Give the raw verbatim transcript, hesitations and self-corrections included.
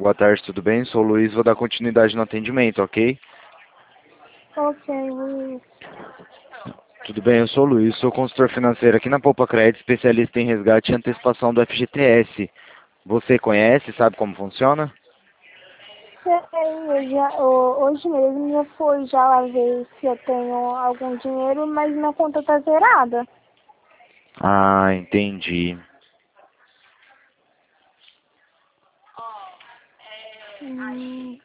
Boa tarde, tudo bem? Sou o Luiz, vou dar continuidade no atendimento, ok? Ok, Luiz. Tudo bem, eu sou o Luiz, sou consultor financeiro aqui na Poupa Crédito, especialista em resgate e antecipação do F G T S. Você conhece, sabe como funciona? Sei, eu já, ho- hoje mesmo eu fui já lá ver se eu tenho algum dinheiro, mas minha conta tá zerada. Ah, entendi. Hum,